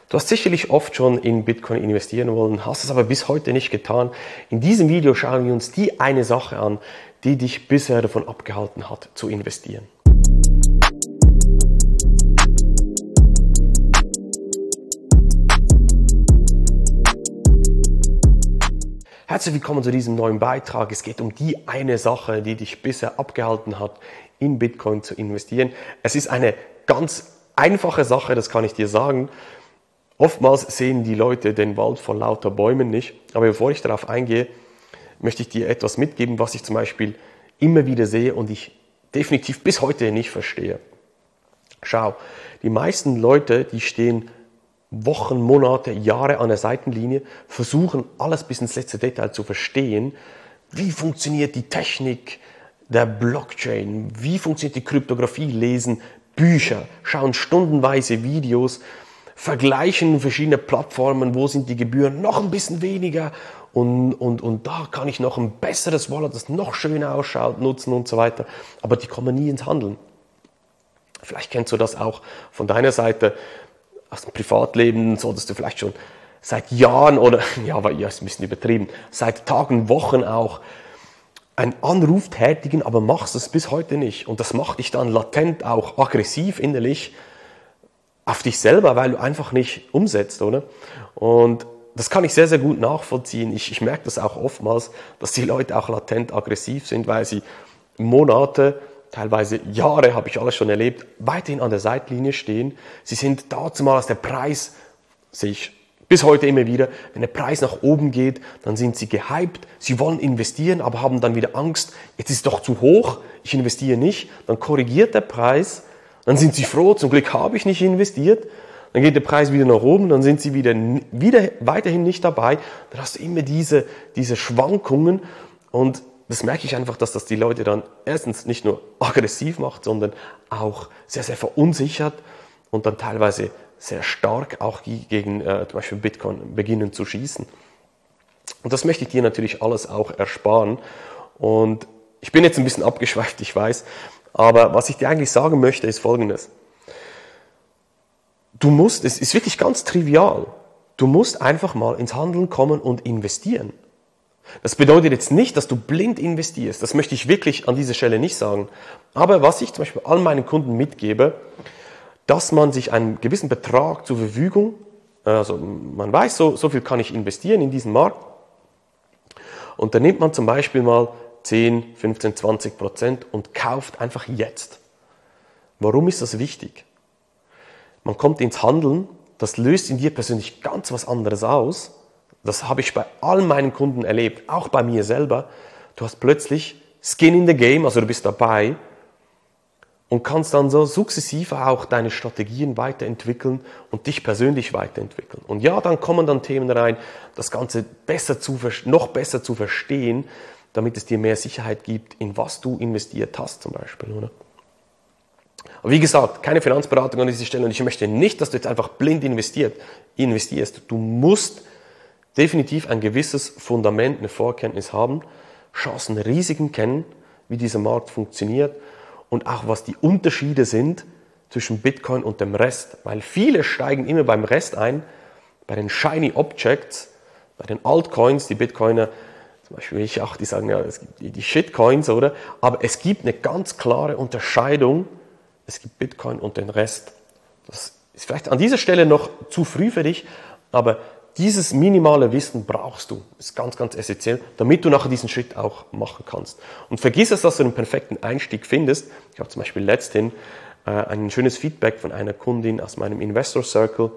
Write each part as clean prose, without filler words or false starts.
Du hast sicherlich oft schon in Bitcoin investieren wollen, hast es aber bis heute nicht getan. In diesem Video schauen wir uns die eine Sache an, die dich bisher davon abgehalten hat, zu investieren. Herzlich willkommen zu diesem neuen Beitrag. Es geht um die eine Sache, die dich bisher abgehalten hat, in Bitcoin zu investieren. Es ist eine ganz einfache Sache, das kann ich dir sagen. Oftmals sehen die Leute den Wald vor lauter Bäumen nicht. Aber bevor ich darauf eingehe, möchte ich dir etwas mitgeben, was ich zum Beispiel immer wieder sehe und ich definitiv bis heute nicht verstehe. Schau, die meisten Leute, die stehen Wochen, Monate, Jahre an der Seitenlinie, versuchen alles bis ins letzte Detail zu verstehen. Wie funktioniert die Technik der Blockchain? Wie funktioniert die Kryptographie? Lesen Bücher, schauen stundenweise Videos, vergleichen verschiedene Plattformen, wo sind die Gebühren noch ein bisschen weniger und da kann ich noch ein besseres Wallet, das noch schöner ausschaut, nutzen und so weiter. Aber die kommen nie ins Handeln. Vielleicht kennst du das auch von deiner Seite aus dem Privatleben, solltest du vielleicht schon seit Jahren oder, ja, aber ja, ist ein bisschen übertrieben, seit Tagen, Wochen auch einen Anruf tätigen, aber machst es bis heute nicht. Und das macht dich dann latent auch aggressiv innerlich auf dich selber, weil du einfach nicht umsetzt, oder? Und das kann ich sehr, sehr gut nachvollziehen. Ich merke das auch oftmals, dass die Leute auch latent aggressiv sind, weil sie Monate, teilweise Jahre, habe ich alles schon erlebt, weiterhin an der Seitlinie stehen. Sie sind damals der Preis, sehe ich bis heute immer wieder, wenn der Preis nach oben geht, dann sind sie gehypt, sie wollen investieren, aber haben dann wieder Angst, jetzt ist es doch zu hoch, ich investiere nicht, dann korrigiert der Preis, dann sind sie froh, zum Glück habe ich nicht investiert, dann geht der Preis wieder nach oben, dann sind sie wieder weiterhin nicht dabei, dann hast du immer diese Schwankungen und das merke ich einfach, dass das die Leute dann erstens nicht nur aggressiv macht, sondern auch sehr, sehr verunsichert und dann teilweise sehr stark auch gegen zum Beispiel Bitcoin beginnen zu schießen. Und das möchte ich dir natürlich alles auch ersparen. Und ich bin jetzt ein bisschen abgeschweift, ich weiß, aber was ich dir eigentlich sagen möchte, ist Folgendes. Es ist wirklich ganz trivial, du musst einfach mal ins Handeln kommen und investieren. Das bedeutet jetzt nicht, dass du blind investierst, das möchte ich wirklich an dieser Stelle nicht sagen. Aber was ich zum Beispiel all meinen Kunden mitgebe, dass man sich einen gewissen Betrag zur Verfügung, also man weiß, so viel kann ich investieren in diesen Markt, und dann nimmt man zum Beispiel mal 10, 15, 20% und kauft einfach jetzt. Warum ist das wichtig? Man kommt ins Handeln, das löst in dir persönlich ganz was anderes aus. Das habe ich bei all meinen Kunden erlebt, auch bei mir selber. Du hast plötzlich Skin in the Game, also du bist dabei und kannst dann so sukzessive auch deine Strategien weiterentwickeln und dich persönlich weiterentwickeln. Und ja, dann kommen dann Themen rein, das Ganze noch besser zu verstehen, damit es dir mehr Sicherheit gibt, in was du investiert hast zum Beispiel, oder? Aber wie gesagt, keine Finanzberatung an dieser Stelle und ich möchte nicht, dass du jetzt einfach blind investierst. Du musst definitiv ein gewisses Fundament, eine Vorkenntnis haben, Chancen, Risiken kennen, wie dieser Markt funktioniert und auch was die Unterschiede sind zwischen Bitcoin und dem Rest. Weil viele steigen immer beim Rest ein, bei den Shiny Objects, bei den Altcoins, die Bitcoiner, zum Beispiel die sagen ja, es gibt die Shitcoins, oder? Aber es gibt eine ganz klare Unterscheidung, es gibt Bitcoin und den Rest. Das ist vielleicht an dieser Stelle noch zu früh für dich, aber dieses minimale Wissen brauchst du. Das ist ganz, ganz essentiell, damit du nachher diesen Schritt auch machen kannst. Und vergiss es, dass du einen perfekten Einstieg findest. Ich habe zum Beispiel letzthin ein schönes Feedback von einer Kundin aus meinem Investor Circle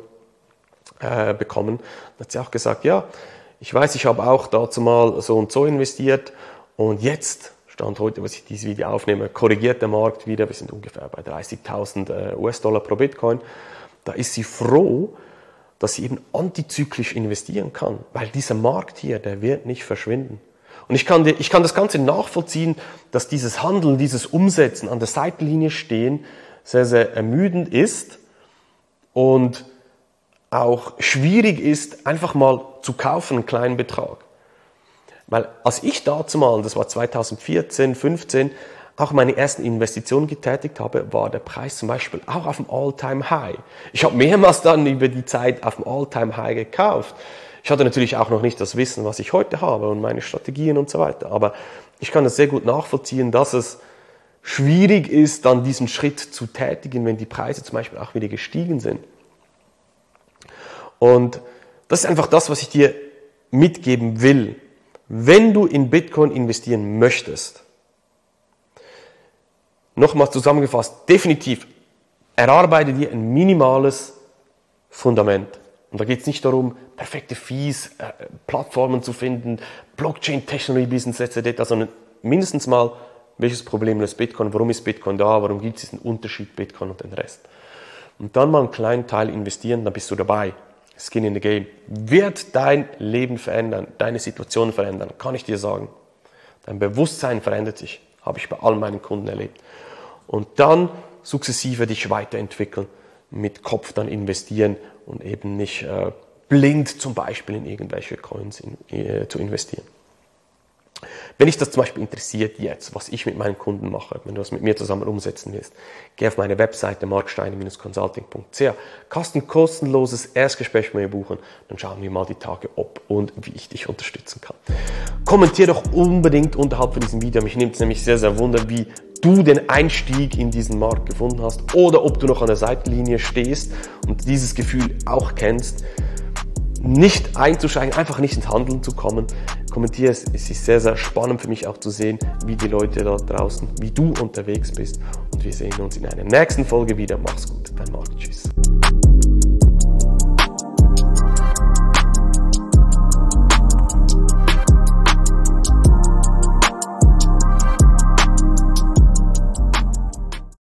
bekommen. Da hat sie auch gesagt, ja, ich weiß, ich habe auch dazu mal so und so investiert und jetzt, Stand heute, was ich dieses Video aufnehme, korrigiert der Markt wieder. Wir sind ungefähr bei 30.000 US-Dollar pro Bitcoin. Da ist sie froh, dass sie eben antizyklisch investieren kann, weil dieser Markt hier, der wird nicht verschwinden. Und ich kann das Ganze nachvollziehen, dass dieses Handeln, dieses Umsetzen, an der Seitenlinie stehen, sehr, sehr ermüdend ist und auch schwierig ist, einfach mal zu kaufen, einen kleinen Betrag. Weil als ich dazu mal, das war 2014, 15, auch meine ersten Investitionen getätigt habe, war der Preis zum Beispiel auch auf dem All-Time-High. Ich habe mehrmals dann über die Zeit auf dem All-Time-High gekauft. Ich hatte natürlich auch noch nicht das Wissen, was ich heute habe und meine Strategien und so weiter. Aber ich kann das sehr gut nachvollziehen, dass es schwierig ist, dann diesen Schritt zu tätigen, wenn die Preise zum Beispiel auch wieder gestiegen sind. Und das ist einfach das, was ich dir mitgeben will. Wenn du in Bitcoin investieren möchtest, nochmal zusammengefasst, definitiv erarbeite dir ein minimales Fundament. Und da geht es nicht darum, perfekte Fees, Plattformen zu finden, Blockchain-Technologie-Business etc., sondern mindestens mal, welches Problem löst Bitcoin, warum ist Bitcoin da, warum gibt es diesen Unterschied Bitcoin und den Rest. Und dann mal einen kleinen Teil investieren, dann bist du dabei. Skin in the Game. Wird dein Leben verändern, deine Situation verändern, kann ich dir sagen. Dein Bewusstsein verändert sich, habe ich bei all meinen Kunden erlebt. Und dann sukzessive dich weiterentwickeln, mit Kopf dann investieren und eben nicht blind zum Beispiel in irgendwelche Coins zu investieren. Wenn dich das zum Beispiel interessiert jetzt, was ich mit meinen Kunden mache, wenn du das mit mir zusammen umsetzen willst, geh auf meine Webseite marksteiner-consulting.ch, kannst ein kostenloses Erstgespräch mit mir buchen, dann schauen wir mal die Tage, ob und wie ich dich unterstützen kann. Kommentier doch unbedingt unterhalb von diesem Video, mich nimmt es nämlich sehr, sehr wunder, wie du den Einstieg in diesen Markt gefunden hast oder ob du noch an der Seitenlinie stehst und dieses Gefühl auch kennst, nicht einzusteigen, einfach nicht ins Handeln zu kommen. Kommentiere es, es ist sehr, sehr spannend für mich auch zu sehen, wie die Leute da draußen, wie du unterwegs bist. Und wir sehen uns in einer nächsten Folge wieder. Mach's gut, dein Marc. Tschüss.